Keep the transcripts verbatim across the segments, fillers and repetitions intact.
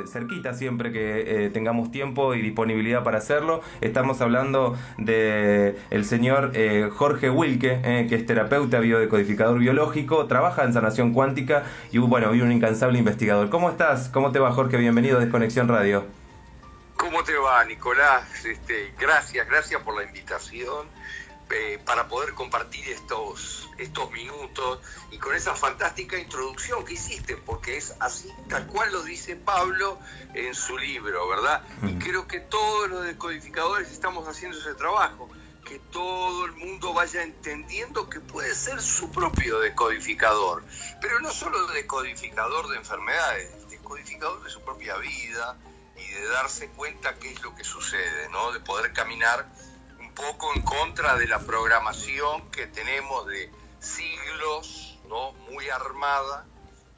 cerquita siempre que eh, tengamos tiempo y disponibilidad para hacerlo. Estamos hablando de el señor eh, Jorge Wilke, eh, que es terapeuta biodecodificador biológico, trabaja en sanación cuántica y bueno, y un incansable investigador. ¿Cómo estás? ¿Cómo te va, Jorge? Bienvenido a Desconexión Radio. ¿Cómo te va, Nicolás? Este, gracias, gracias por la invitación eh, para poder compartir estos, estos minutos y con esa fantástica introducción que hiciste, porque es así, tal cual lo dice Pablo en su libro, ¿verdad? Mm. Y creo que todos los decodificadores estamos haciendo ese trabajo, que todo el mundo vaya entendiendo que puede ser su propio decodificador, pero no solo decodificador de enfermedades, decodificador de su propia vida, y de darse cuenta qué es lo que sucede, ¿no? De poder caminar un poco en contra de la programación que tenemos de siglos, ¿no? Muy armada,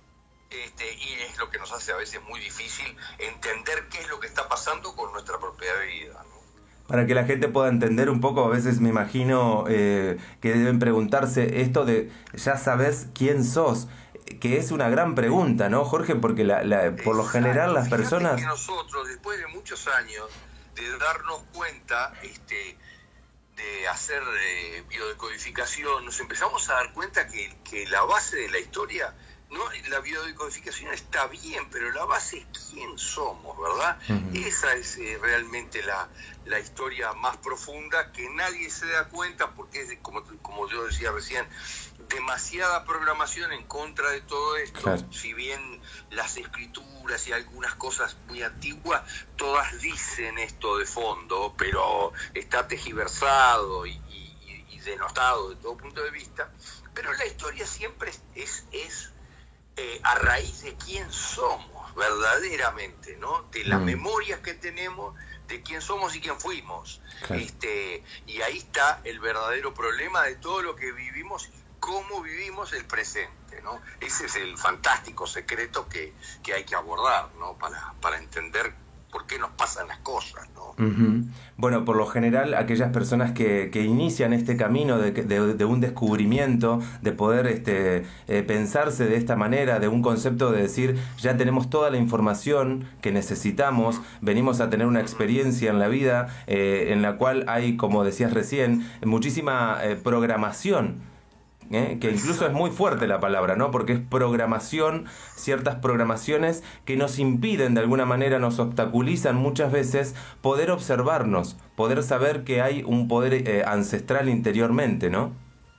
este, y es lo que nos hace a veces muy difícil entender qué es lo que está pasando con nuestra propia vida, ¿no? Para que la gente pueda entender un poco, a veces me imagino eh, que deben preguntarse esto de, ¿ya sabes quién sos? Que es una gran pregunta, ¿no, Jorge? Porque la, la, por lo general las Fíjate personas... que nosotros, después de muchos años de darnos cuenta, este, de hacer eh, biodecodificación, nos empezamos a dar cuenta que, que la base de la historia, no, la biodecodificación está bien, pero la base es quién somos, ¿verdad? Uh-huh. Esa es eh, realmente la, la historia más profunda, que nadie se da cuenta porque es, de, como, como yo decía recién, demasiada programación en contra de todo esto. Claro. Si bien las escrituras y algunas cosas muy antiguas, todas dicen esto de fondo, pero está tergiversado y, y, y denostado de todo punto de vista, pero la historia siempre es, es, es eh, a raíz de quién somos verdaderamente, ¿no? De las mm. memorias que tenemos, de quién somos y quién fuimos. Claro. Este, y ahí está el verdadero problema de todo lo que vivimos, cómo vivimos el presente, ¿no? Ese es el fantástico secreto que, que hay que abordar, ¿no? Para, para entender por qué nos pasan las cosas, ¿no? Uh-huh. Bueno, por lo general, aquellas personas que, que inician este camino de, de, de un descubrimiento, de poder este, eh, pensarse de esta manera, de un concepto de decir, ya tenemos toda la información que necesitamos, venimos a tener una experiencia en la vida eh, en la cual hay, como decías recién, muchísima eh, programación. ¿Eh? Que incluso es muy fuerte la palabra, ¿no? Porque es programación, ciertas programaciones que nos impiden de alguna manera, nos obstaculizan muchas veces poder observarnos, poder saber que hay un poder eh, ancestral interiormente, ¿no?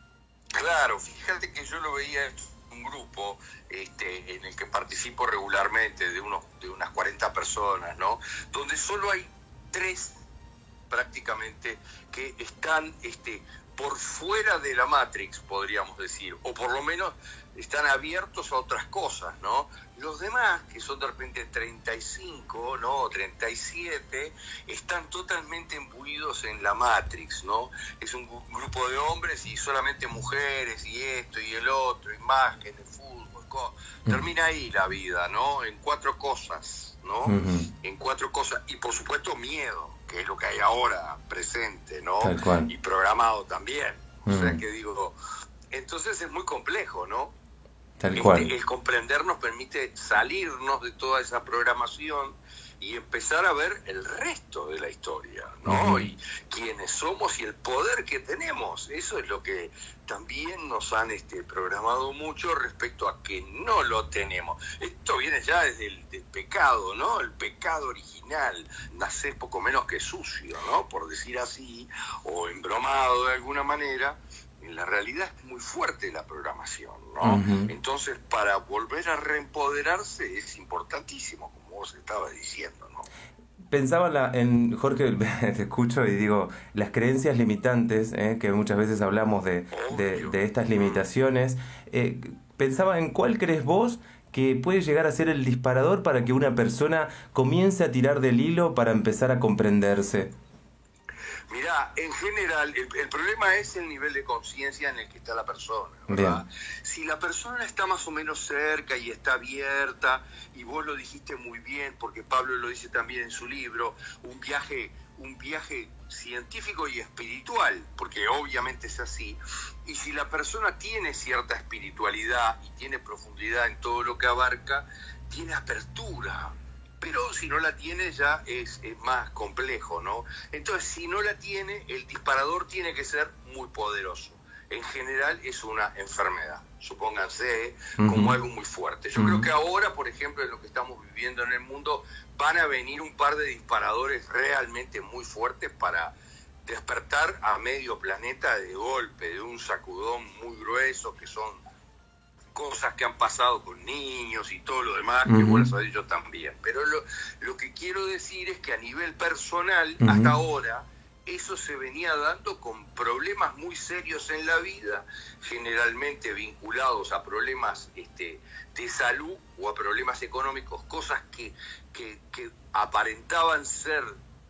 Claro, fíjate que yo lo veía en un grupo este, en el que participo regularmente, de, unos, de unas cuarenta personas, ¿no? Donde solo hay tres prácticamente que están... este por fuera de la Matrix, podríamos decir, o por lo menos están abiertos a otras cosas, ¿no? Los demás, que son de repente treinta y cinco, ¿no? treinta y siete, están totalmente imbuidos en la Matrix, ¿no? Es un grupo de hombres y solamente mujeres, y esto y el otro, imágenes, fútbol, co- mm. termina ahí la vida, ¿no? En cuatro cosas, ¿no? Mm-hmm. En cuatro cosas, y por supuesto miedo, que es lo que hay ahora presente, ¿no? Tal cual. Y programado también. O mm. sea que digo, entonces es muy complejo, ¿no? Tal este, cual. El comprender nos permite salirnos de toda esa programación y empezar a ver el resto de la historia, ¿no? Uh-huh. Y quiénes somos y el poder que tenemos. Eso es lo que también nos han este, programado mucho respecto a que no lo tenemos. Esto viene ya desde el del pecado, ¿no? El pecado original, nacer poco menos que sucio, ¿no? Por decir así, o embromado de alguna manera. En la realidad es muy fuerte la programación, ¿no? Uh-huh. Entonces, para volver a reempoderarse es importantísimo, como vos estabas diciendo, ¿no? Pensaba la, en, Jorge, te escucho y digo, las creencias limitantes, eh, que muchas veces hablamos de, de, de estas limitaciones, eh, pensaba en cuál crees vos que puede llegar a ser el disparador para que una persona comience a tirar del hilo para empezar a comprenderse. Mirá, en general, el, el problema es el nivel de conciencia en el que está la persona, ¿verdad? Bien. Si la persona está más o menos cerca y está abierta, y vos lo dijiste muy bien, porque Pablo lo dice también en su libro, un viaje, un viaje científico y espiritual, porque obviamente es así, y si la persona tiene cierta espiritualidad y tiene profundidad en todo lo que abarca, tiene apertura pero si no la tiene ya es, es más complejo, ¿no? Entonces, si no la tiene, el disparador tiene que ser muy poderoso. En general es una enfermedad, supónganse, uh-huh. como algo muy fuerte. Yo uh-huh. creo que ahora, por ejemplo, en lo que estamos viviendo en el mundo, van a venir un par de disparadores realmente muy fuertes para despertar a medio planeta de golpe, de un sacudón muy grueso, que son cosas que han pasado con niños y todo lo demás, uh-huh. que bueno, sabéis yo también. Pero lo, lo que quiero decir es que a nivel personal, uh-huh. hasta ahora, eso se venía dando con problemas muy serios en la vida, generalmente vinculados a problemas este, de salud o a problemas económicos, cosas que, que, que aparentaban ser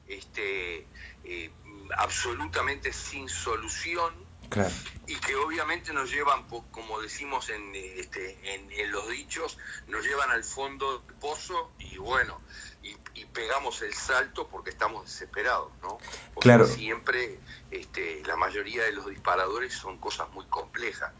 este, eh, absolutamente sin solución. Claro. Y que obviamente nos llevan, como decimos en, este, en, en los dichos, nos llevan al fondo del pozo y bueno, y, y pegamos el salto porque estamos desesperados, ¿no? O claro. sea, siempre este, la mayoría de los disparadores son cosas muy complejas,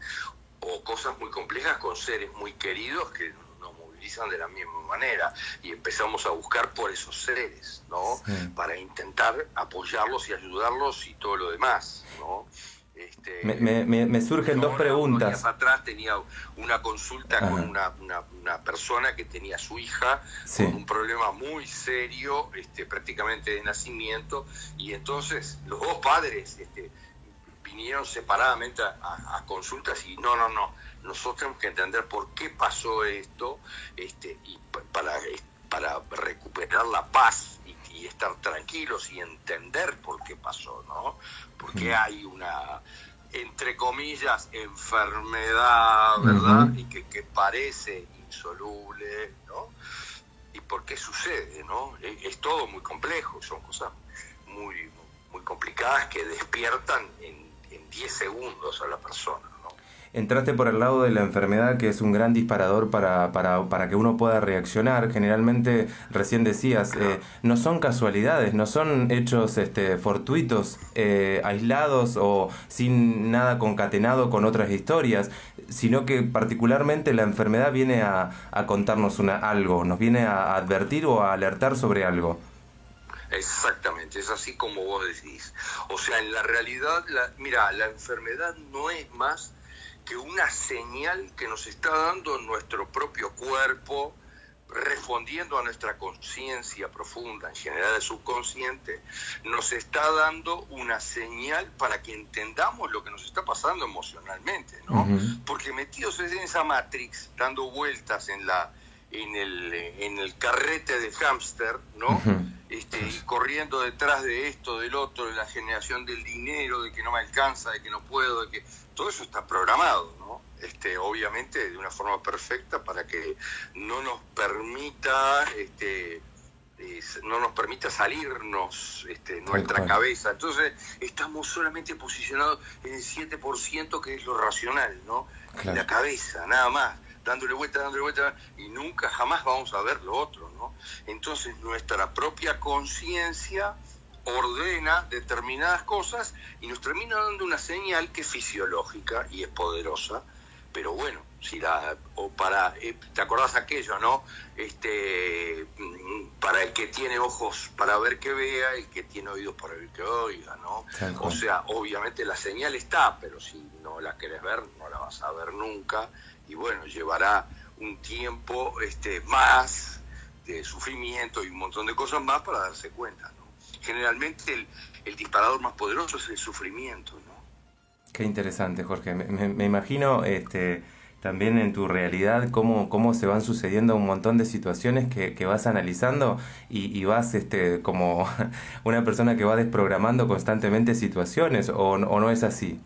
o cosas muy complejas con seres muy queridos que nos movilizan de la misma manera, y empezamos a buscar por esos seres, ¿no? Sí. Para intentar apoyarlos y ayudarlos y todo lo demás, ¿no? Este, me, me, me surgen dos preguntas. Días atrás tenía una consulta Ajá. con una, una, una persona que tenía a su hija sí. con un problema muy serio, este, prácticamente de nacimiento, y entonces los dos padres este, vinieron separadamente a, a, a consultas y no, no, no, nosotros tenemos que entender por qué pasó esto este, y para, para recuperar la paz y, y estar tranquilos y entender por qué pasó, ¿no? Porque hay una, entre comillas, enfermedad, ¿verdad? Uh-huh. Y que, que parece insoluble, ¿no? ¿Y por qué sucede, no? Es, es todo muy complejo, son cosas muy, muy complicadas que despiertan en, en diez segundos a la persona, ¿no? Entraste por el lado de la enfermedad, que es un gran disparador para, para, para que uno pueda reaccionar. Generalmente, recién decías, eh, no son casualidades, no son hechos este, fortuitos, eh, aislados o sin nada concatenado con otras historias, sino que particularmente la enfermedad viene a, a contarnos una, algo, nos viene a advertir o a alertar sobre algo. Exactamente, es así como vos decís. O sea, en la realidad, la, mira, la enfermedad no es más que una señal que nos está dando nuestro propio cuerpo, respondiendo a nuestra conciencia profunda, en general el subconsciente, nos está dando una señal para que entendamos lo que nos está pasando emocionalmente, ¿no? Uh-huh. Porque metidos en esa matrix, dando vueltas en la en el en el carrete de hámster, ¿no? Uh-huh. Este, y corriendo detrás de esto, del otro, de la generación del dinero, de que no me alcanza, de que no puedo, de que todo eso está programado, ¿no? Este, obviamente de una forma perfecta para que no nos permita, este, eh, no nos permita salirnos este, nuestra cabeza. Entonces estamos solamente posicionados en el siete por ciento que es lo racional, ¿no? Claro. En la cabeza, nada más, dándole vuelta, dándole vuelta, y nunca jamás vamos a ver lo otro, ¿no? Entonces nuestra propia conciencia ordena determinadas cosas y nos termina dando una señal que es fisiológica y es poderosa, pero bueno, si la o para eh, ¿te acordás aquello, no? Este para el que tiene ojos para ver que vea, el que tiene oídos para oír que oiga, ¿no? O sea, obviamente la señal está, pero si no la querés ver, no la vas a ver nunca, y bueno, llevará un tiempo este más de sufrimiento y un montón de cosas más para darse cuenta, ¿no? Generalmente el, el disparador más poderoso es el sufrimiento, ¿no? Qué interesante, Jorge. Me, me, me imagino este, también en tu realidad cómo, cómo se van sucediendo un montón de situaciones que, que vas analizando y, y vas este, como una persona que va desprogramando constantemente situaciones, o, o no es así.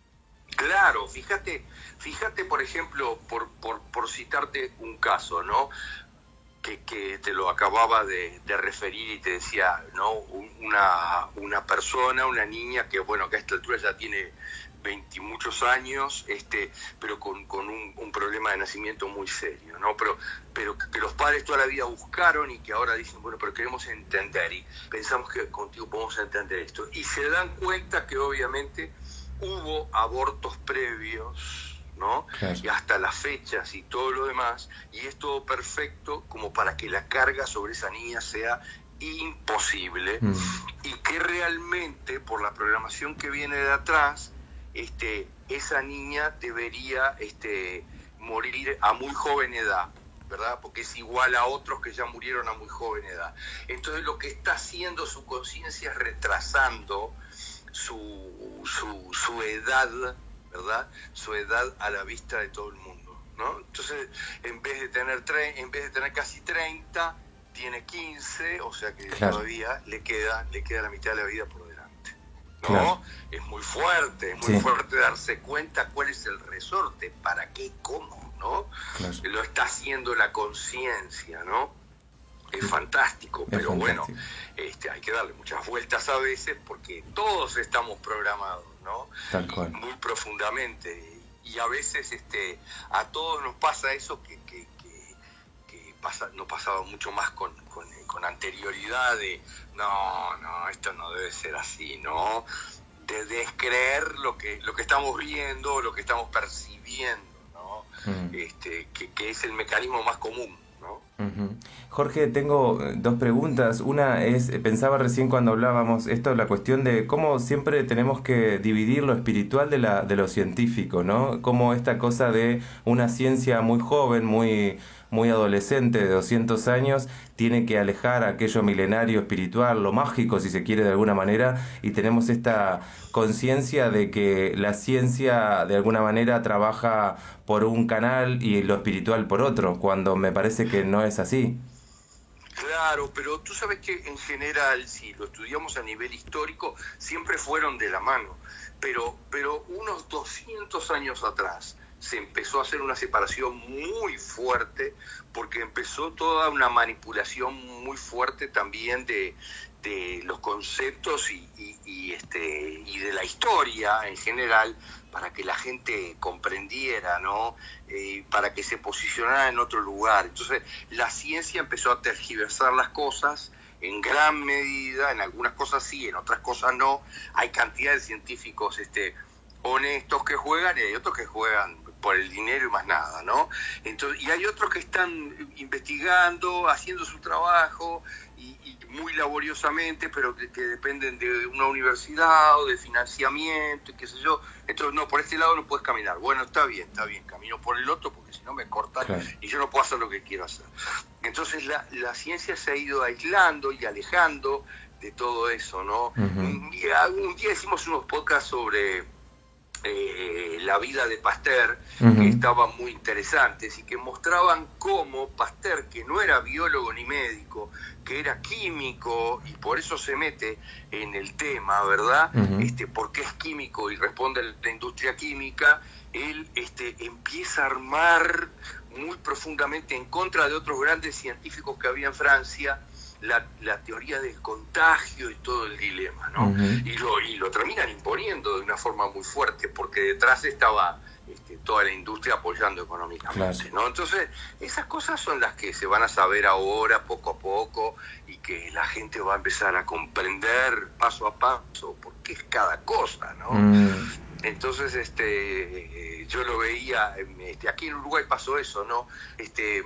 Claro, fíjate, fíjate por ejemplo, por, por, por citarte un caso, ¿no? Que, que te lo acababa de, de referir y te decía, ¿no? Una, una persona, una niña que, bueno, que a esta altura ya tiene veinte muchos años, este, pero con, con un, un problema de nacimiento muy serio, ¿no? Pero, pero que los padres toda la vida buscaron y que ahora dicen, bueno, pero queremos entender y pensamos que contigo podemos entender esto. Y se dan cuenta que obviamente hubo abortos previos, ¿no? Claro. Y hasta las fechas y todo lo demás, y es todo perfecto como para que la carga sobre esa niña sea imposible, mm. y que realmente por la programación que viene de atrás, este, esa niña debería este, morir a muy joven edad, ¿verdad? Porque es igual a otros que ya murieron a muy joven edad. Entonces lo que está haciendo su conciencia es retrasando su, su, su edad, ¿verdad? Su edad a la vista de todo el mundo, ¿no? Entonces, en vez de tener tre- en vez de tener casi treinta, tiene quince, o sea que claro. todavía le queda, le queda la mitad de la vida por delante, ¿no? Claro. Es muy fuerte, es muy sí. fuerte darse cuenta cuál es el resorte, para qué, cómo, ¿no? Claro. Lo está haciendo la conciencia, ¿no? Es fantástico, es pero fantástico. Bueno, este, hay que darle muchas vueltas a veces porque todos estamos programados, ¿no? Tal cual. Muy profundamente, y a veces este, a todos nos pasa eso que, que, que, que pasa, nos pasaba mucho más con, con, con anterioridad de no, no, esto no debe ser así, ¿no? De descreer lo que, lo que estamos viendo, lo que estamos percibiendo, ¿no? Mm. Este, que, que es el mecanismo más común, ¿no? Uh-huh. Jorge, tengo dos preguntas. Una es, pensaba recién cuando hablábamos esto, la cuestión de cómo siempre tenemos que dividir lo espiritual de, la, de lo científico, ¿no? Como esta cosa de una ciencia muy joven, muy, muy adolescente, de doscientos años, tiene que alejar aquello milenario espiritual, lo mágico, si se quiere de alguna manera, y tenemos esta conciencia de que la ciencia de alguna manera trabaja por un canal y lo espiritual por otro, cuando me parece que no es así. Claro, pero tú sabes que en general, si lo estudiamos a nivel histórico, siempre fueron de la mano, pero, pero unos doscientos años atrás se empezó a hacer una separación muy fuerte, porque empezó toda una manipulación muy fuerte también de, de los conceptos y, y, y, este, y de la historia en general, para que la gente comprendiera, ¿no? Eh, para que se posicionara en otro lugar. Entonces, la ciencia empezó a tergiversar las cosas en gran medida, en algunas cosas sí, en otras cosas no. Hay cantidad de científicos este, honestos que juegan y hay otros que juegan por el dinero y más nada, ¿no? Entonces, y hay otros que están investigando, haciendo su trabajo y, y muy laboriosamente, pero que, que dependen de una universidad o de financiamiento y qué sé yo. Entonces, no, por este lado no puedes caminar. Bueno, está bien, está bien, camino por el otro porque si no me cortan, claro, y yo no puedo hacer lo que quiero hacer. Entonces, la, la ciencia se ha ido aislando y alejando de todo eso, ¿no? Uh-huh. Un día, un día hicimos unos podcasts sobre Eh, la vida de Pasteur, uh-huh, que estaban muy interesantes y que mostraban cómo Pasteur, que no era biólogo ni médico, que era químico y por eso se mete en el tema, ¿verdad? Uh-huh. Este, porque es químico y responde a la industria química, él este, empieza a armar muy profundamente en contra de otros grandes científicos que había en Francia La, la teoría del contagio y todo el dilema, ¿no? Uh-huh. Y lo, y lo terminan imponiendo de una forma muy fuerte, porque detrás estaba este, toda la industria apoyando económicamente, claro, ¿no? Entonces, esas cosas son las que se van a saber ahora, poco a poco, y que la gente va a empezar a comprender paso a paso por qué es cada cosa, ¿no? Uh-huh. Entonces, este, yo lo veía, este, aquí en Uruguay pasó eso, ¿no? Este...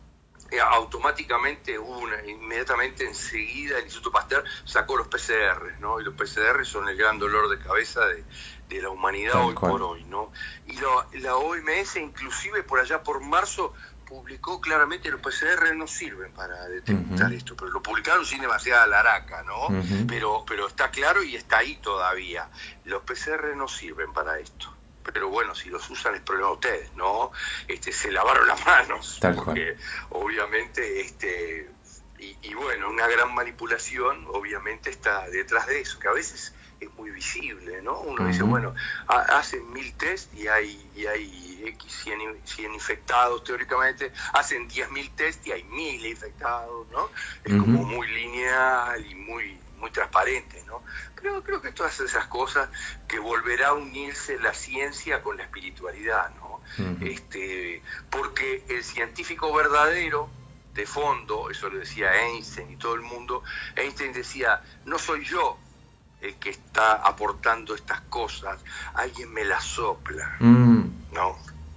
automáticamente una, inmediatamente enseguida el Instituto Pasteur sacó los P C R, ¿no? Y los P C R son el gran dolor de cabeza de, de la humanidad Tal hoy cual. por hoy, ¿no? Y lo, la O M S inclusive por allá por marzo publicó claramente que los P C R no sirven para detectar uh-huh. esto, pero lo publicaron sin demasiada laraca, ¿no? Uh-huh. Pero, pero está claro y está ahí todavía. Los P C R no sirven para esto. Pero bueno, si los usan es problema de ustedes, ¿no? Este, se lavaron las manos, Tal porque cual. obviamente, este, y, y bueno, una gran manipulación obviamente está detrás de eso, que a veces es muy visible, ¿no? Uno uh-huh. dice, bueno, ha, hacen mil test y hay, y hay X cien infectados teóricamente, hacen diez mil test y hay mil infectados, ¿no? Es uh-huh. como muy lineal y muy... muy transparente, ¿no? Creo, creo que todas esas cosas que volverá a unirse la ciencia con la espiritualidad, ¿no? Uh-huh. Este, porque el científico verdadero, de fondo, eso lo decía Einstein y todo el mundo, Einstein decía, no soy yo el que está aportando estas cosas, alguien me las sopla, uh-huh. ¿no?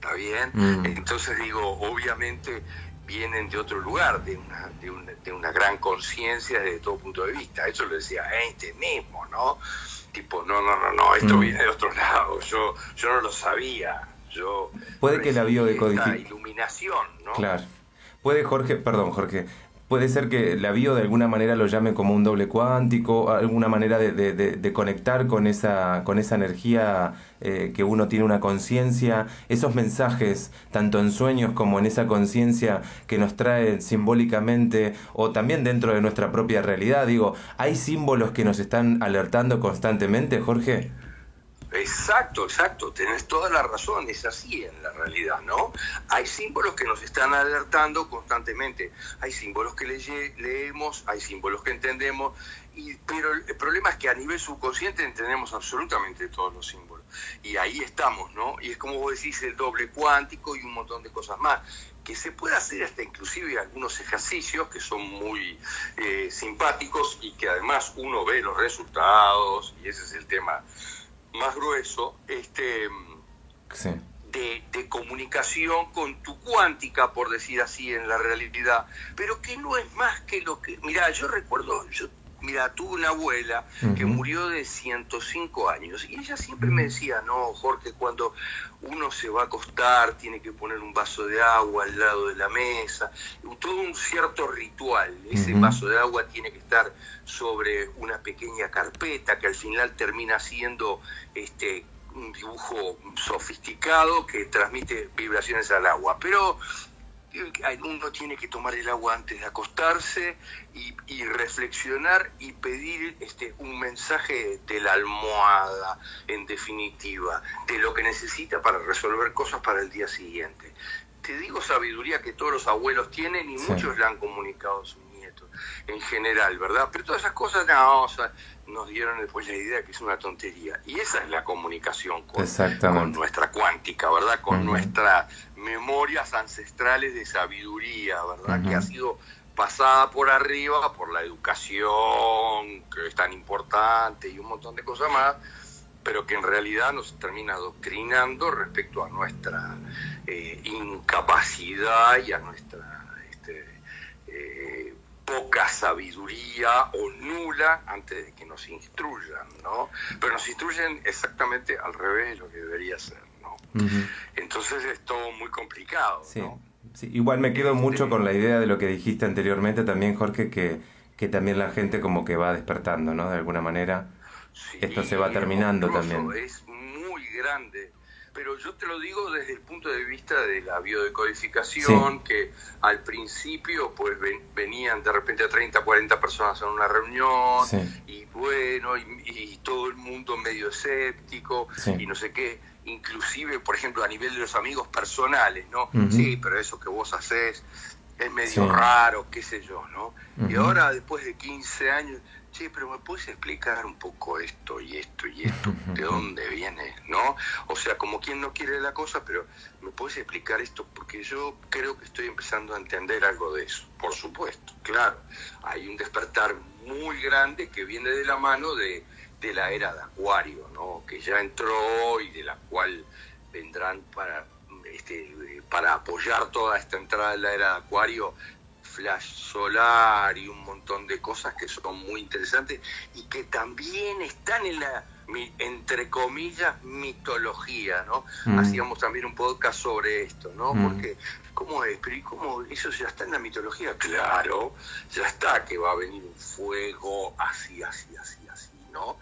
¿está bien? Mm. Entonces digo, obviamente vienen de otro lugar, de una, de una, de una gran conciencia desde todo punto de vista. Eso lo decía Einstein mismo, ¿no? Tipo, no, no, no, no, esto mm. viene de otro lado, yo, yo no lo sabía, yo... Puede que la biodecodificación... iluminación, ¿no? Claro. Puede, Jorge, perdón, Jorge... Puede ser que la bio de alguna manera lo llame como un doble cuántico, alguna manera de, de, de, de conectar con esa, con esa energía eh, que uno tiene una conciencia, esos mensajes, tanto en sueños como en esa conciencia que nos trae simbólicamente o también dentro de nuestra propia realidad. Digo, ¿hay símbolos que nos están alertando constantemente, Jorge? Exacto, exacto, tenés toda la razón, es así en la realidad, ¿no? Hay símbolos que nos están alertando constantemente, hay símbolos que le leemos, hay símbolos que entendemos, y, pero el problema es que a nivel subconsciente entendemos absolutamente todos los símbolos, y ahí estamos, ¿no? Y es como vos decís, el doble cuántico y un montón de cosas más, que se puede hacer hasta inclusive algunos ejercicios que son muy eh, simpáticos y que además uno ve los resultados, y ese es el tema más grueso, este sí. de, de comunicación con tu cuántica, por decir así, en la realidad, pero que no es más que lo que... Mirá, yo recuerdo, yo mira, tuve una abuela uh-huh. que murió de ciento cinco años, y ella siempre me decía, no, Jorge, cuando uno se va a acostar, tiene que poner un vaso de agua al lado de la mesa, todo un cierto ritual, ese uh-huh. vaso de agua tiene que estar sobre una pequeña carpeta, que al final termina siendo este un dibujo sofisticado que transmite vibraciones al agua, pero uno tiene que tomar el agua antes de acostarse y, y reflexionar y pedir este un mensaje de la almohada, en definitiva, de lo que necesita para resolver cosas para el día siguiente. Te digo sabiduría que todos los abuelos tienen y sí. muchos la han comunicado a sus nietos, en general, ¿verdad? Pero todas esas cosas no, o sea, nos dieron después la idea que es una tontería. Y esa es la comunicación con, con nuestra cuántica, ¿verdad? Con uh-huh. nuestras memorias ancestrales de sabiduría, ¿verdad? Uh-huh. Que ha sido pasada por arriba por la educación, que es tan importante, y un montón de cosas más, pero que en realidad nos termina adoctrinando respecto a nuestra eh, incapacidad y a nuestra este, eh, poca sabiduría o nula antes de que nos instruyan, ¿no? Pero nos instruyen exactamente al revés de lo que debería ser, ¿no? Uh-huh. Entonces es todo muy complicado, sí. ¿no? Sí, igual me quedo mucho con la idea de lo que dijiste anteriormente también, Jorge, que, que también la gente como que va despertando, ¿no? De alguna manera. Sí, esto se va terminando también. Es muy grande, pero yo te lo digo desde el punto de vista de la biodecodificación, sí. que al principio pues ven, venían de repente a treinta, cuarenta personas en una reunión, sí. y bueno, y, y todo el mundo medio escéptico, sí. y no sé qué, inclusive, por ejemplo, a nivel de los amigos personales, ¿no? Uh-huh. Sí, pero eso que vos hacés es medio sí. raro, qué sé yo, ¿no? Uh-huh. Y ahora, después de quince años... Sí, pero ¿me puedes explicar un poco esto y esto y esto? ¿De dónde viene? ¿No? O sea, como quien no quiere la cosa, pero ¿me puedes explicar esto? Porque yo creo que estoy empezando a entender algo de eso. Por supuesto, claro. Hay un despertar muy grande que viene de la mano de, de la era de Acuario, ¿no? Que ya entró y de la cual vendrán para, este, para apoyar toda esta entrada de la era de Acuario, flash solar y un montón de cosas que son muy interesantes y que también están en la, entre comillas, mitología, ¿no? Mm. Hacíamos también un podcast sobre esto, ¿no? Mm. Porque, ¿cómo es? Pero ¿y cómo eso ya está en la mitología? Claro, ya está, que va a venir un fuego así, así, así, así, ¿no?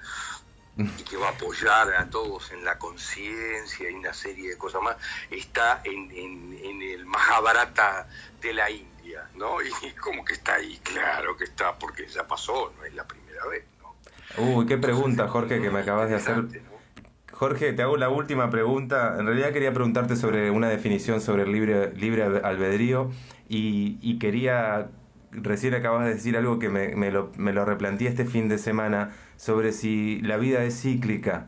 Y que va a apoyar a todos en la conciencia y una serie de cosas más. Está en, en, en el Mahabharata de la India, ¿no? Y como que está ahí, claro que está, porque ya pasó, no es la primera vez, ¿no? Uy, qué pregunta, Jorge, que me acabas de hacer. Jorge, te hago la última pregunta. En realidad quería preguntarte sobre una definición sobre el libre, libre albedrío y, y quería... Recién acabas de decir algo que me, me, lo, me lo replanteé este fin de semana sobre si la vida es cíclica.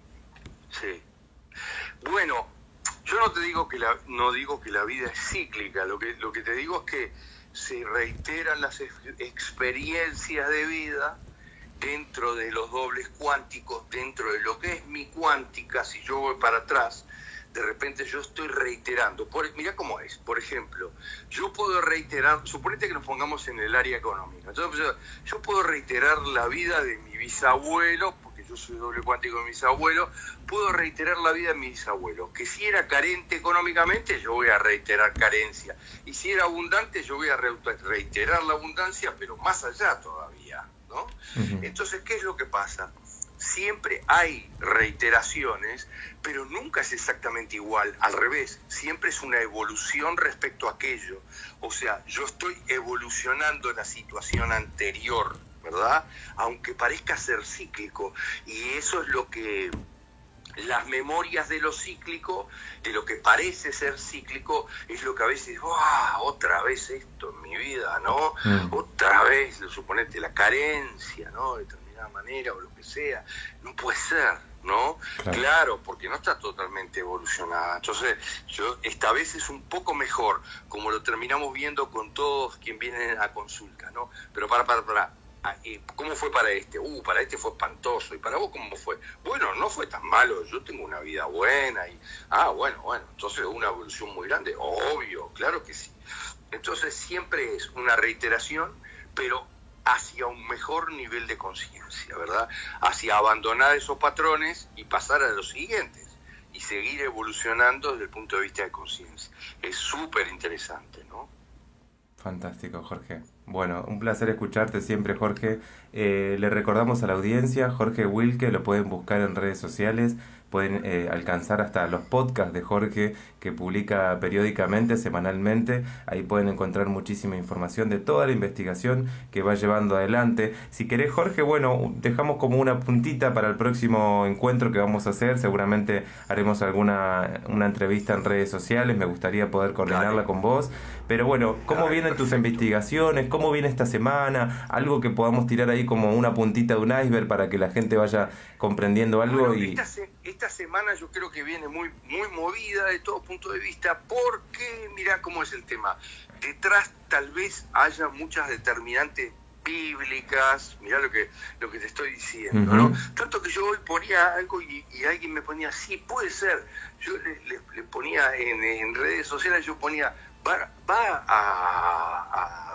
Sí. Bueno, yo no te digo que la, no digo que la vida es cíclica, lo que, lo que te digo es que se reiteran las ex, experiencias de vida dentro de los dobles cuánticos, dentro de lo que es mi cuántica, si yo voy para atrás, de repente yo estoy reiterando. Por, mirá cómo es. Por ejemplo, yo puedo reiterar, suponete que nos pongamos en el área económica. Entonces, yo, yo puedo reiterar la vida de mi bisabuelo, porque yo soy doble cuántico de mi bisabuelo, puedo reiterar la vida de mi bisabuelo. Que si era carente económicamente, yo voy a reiterar carencia. Y si era abundante, yo voy a reiterar la abundancia, pero más allá todavía, ¿no? Uh-huh. Entonces, ¿qué es lo que pasa? Siempre hay reiteraciones, pero nunca es exactamente igual, al revés, siempre es una evolución respecto a aquello. O sea, yo estoy evolucionando la situación anterior, ¿verdad? Aunque parezca ser cíclico, y eso es lo que las memorias de lo cíclico, de lo que parece ser cíclico, es lo que a veces, ¡wow! Otra vez esto en mi vida, ¿no? Mm. Otra vez, suponete, la carencia, ¿no? De manera o lo que sea, no puede ser, ¿no? Claro. Claro, porque no está totalmente evolucionada. Entonces, yo esta vez es un poco mejor, como lo terminamos viendo con todos quien vienen a consulta, ¿no? Pero para, para, para, ¿cómo fue para este? Uh, para este fue espantoso. ¿Y para vos cómo fue? Bueno, no fue tan malo, yo tengo una vida buena y, ah, bueno, bueno, entonces una evolución muy grande, obvio, claro que sí. Entonces siempre es una reiteración, pero hacia un mejor nivel de conciencia, ¿verdad? Hacia abandonar esos patrones y pasar a los siguientes y seguir evolucionando desde el punto de vista de conciencia. Es súper interesante, ¿no? Fantástico, Jorge. Bueno, un placer escucharte siempre, Jorge. Eh, le recordamos a la audiencia, Jorge Wilke, lo pueden buscar en redes sociales, pueden eh, alcanzar hasta los podcasts de Jorge que publica periódicamente, semanalmente. Ahí pueden encontrar muchísima información de toda la investigación que va llevando adelante. Si querés, Jorge, bueno, dejamos como una puntita para el próximo encuentro que vamos a hacer. Seguramente haremos alguna una entrevista en redes sociales, me gustaría poder coordinarla Dale. con vos. Pero bueno, ¿cómo Dale, vienen perfecto. tus investigaciones? ¿Cómo viene esta semana? Algo que podamos tirar ahí como una puntita de un iceberg para que la gente vaya comprendiendo algo. Bueno, y esta, se, esta semana yo creo que viene muy, muy movida de todo punto de vista, porque mirá cómo es el tema. Detrás tal vez haya muchas determinantes bíblicas, mirá lo que lo que te estoy diciendo, uh-huh. ¿no? Tanto que yo hoy ponía algo y, y alguien me ponía, sí, puede ser. Yo le, le, le ponía en, en redes sociales, yo ponía, va, va a, a,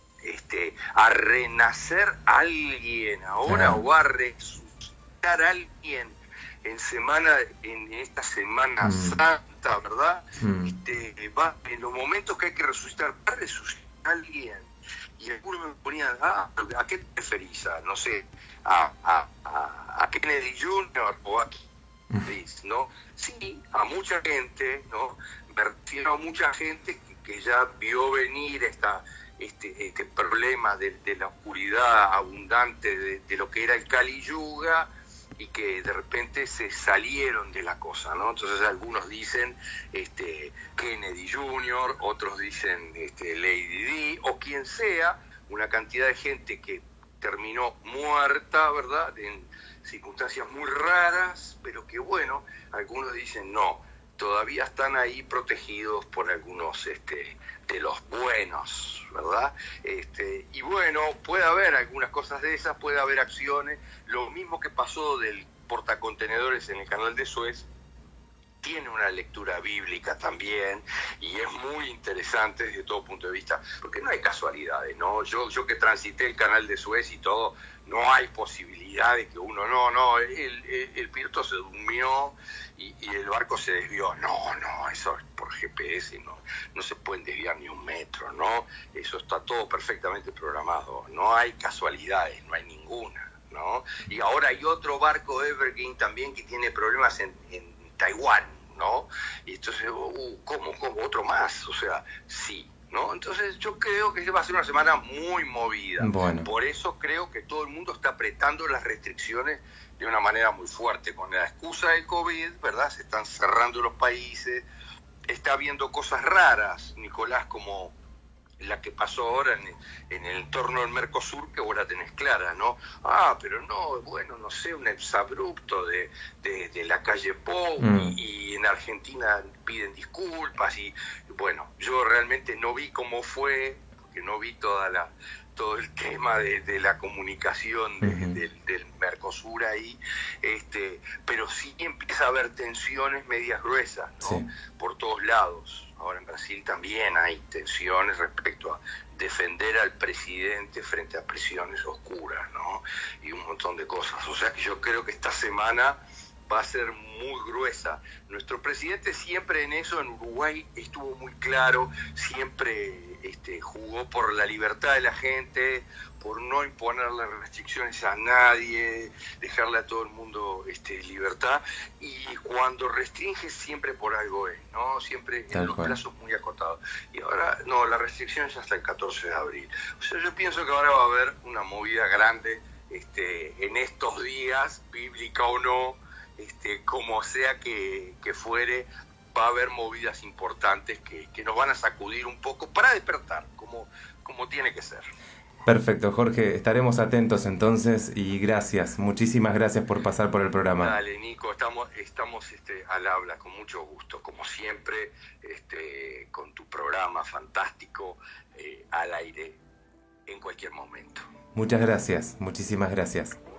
este, a renacer alguien ahora, uh-huh. o va a resucitar alguien en semana, en esta Semana mm. Santa, ¿verdad? Mm. Este, va, en los momentos que hay que resucitar, va a resucitar alguien. Y algunos me ponían, ah, ¿a qué te referís? A, no sé, a, a, a, a Kennedy junior o a Kennedy, ¿no? Sí, a mucha gente, ¿no? Me refiero a mucha gente que, que ya vio venir esta, este, este problema de, de la oscuridad abundante de, de lo que era el Kali Yuga, y que de repente se salieron de la cosa, ¿no? Entonces algunos dicen este, Kennedy junior, otros dicen este, Lady Di, o quien sea, una cantidad de gente que terminó muerta, ¿verdad? En circunstancias muy raras, pero que bueno, algunos dicen no, todavía están ahí protegidos por algunos este, de los buenos, ¿verdad? Este, y bueno, puede haber algunas cosas de esas, puede haber acciones, lo mismo que pasó del portacontenedores en el canal de Suez, tiene una lectura bíblica también, y es muy interesante desde todo punto de vista, porque no hay casualidades, ¿no? Yo, yo que transité el canal de Suez y todo, no hay posibilidad de que uno, no, no, el, el, el piloto se durmió y, y el barco se desvió, no, no, eso es por G P S, no, no se pueden desviar ni un metro, ¿no? Eso está todo perfectamente programado, no hay casualidades, no hay ninguna, ¿no? Y ahora hay otro barco Evergreen también que tiene problemas en, en Taiwán, ¿no? Y entonces, uh, ¿cómo, cómo? Otro más, o sea, sí, ¿no? Entonces yo creo que va a ser una semana muy movida. Bueno. Por eso creo que todo el mundo está apretando las restricciones de una manera muy fuerte. Con la excusa del COVID, ¿verdad? Se están cerrando los países, está habiendo cosas raras, Nicolás, como la que pasó ahora en, en el entorno del Mercosur, que vos la tenés clara, ¿no? Ah, pero no, bueno, no sé, un exabrupto de, de, de la calle Pou, mm. y, y en Argentina piden disculpas, y bueno, yo realmente no vi cómo fue, porque no vi toda la todo el tema de, de la comunicación de, uh-huh. del, del Mercosur ahí, este, pero sí empieza a haber tensiones medias gruesas, ¿no? Sí. Por todos lados. Ahora en Brasil también hay tensiones respecto a defender al presidente frente a presiones oscuras, ¿no? Y un montón de cosas. O sea que yo creo que esta semana va a ser muy gruesa. Nuestro presidente siempre en eso, en Uruguay, estuvo muy claro, siempre este, jugó por la libertad de la gente, por no imponerle restricciones a nadie, dejarle a todo el mundo este, libertad, y cuando restringe siempre por algo es, ¿no? Siempre en los plazos muy acotados. Y ahora, no, la restricción es hasta el catorce de abril. O sea, yo pienso que ahora va a haber una movida grande este, en estos días, bíblica o no, Este, como sea que, que fuere, va a haber movidas importantes que, que nos van a sacudir un poco para despertar, como, como tiene que ser. Perfecto, Jorge, estaremos atentos entonces y gracias, muchísimas gracias por pasar por el programa. Dale, Nico, estamos, estamos este, al habla, con mucho gusto, como siempre, este, con tu programa fantástico eh, al aire en cualquier momento. Muchas gracias, muchísimas gracias.